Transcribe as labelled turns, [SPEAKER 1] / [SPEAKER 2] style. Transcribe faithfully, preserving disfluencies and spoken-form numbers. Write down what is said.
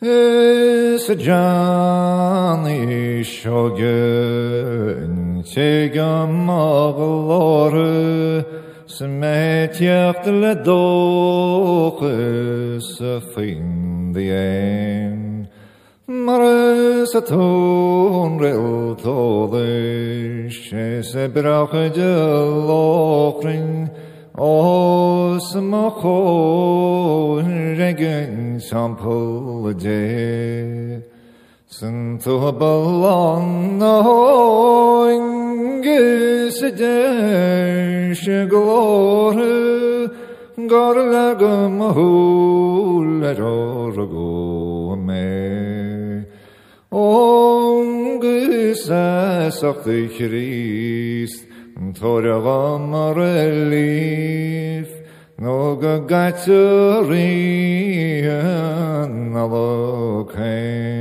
[SPEAKER 1] Sejani shogun tegam ağları Smet yaktıla doğu safin diyen Marasatun rel tolish Sebrachı lokrin Osmachon regen sampulde Sintu balan Gesidesh glory Garlagam hulerorgome Ongisa sakti Christ Toragam relief Noga gatsurian alokai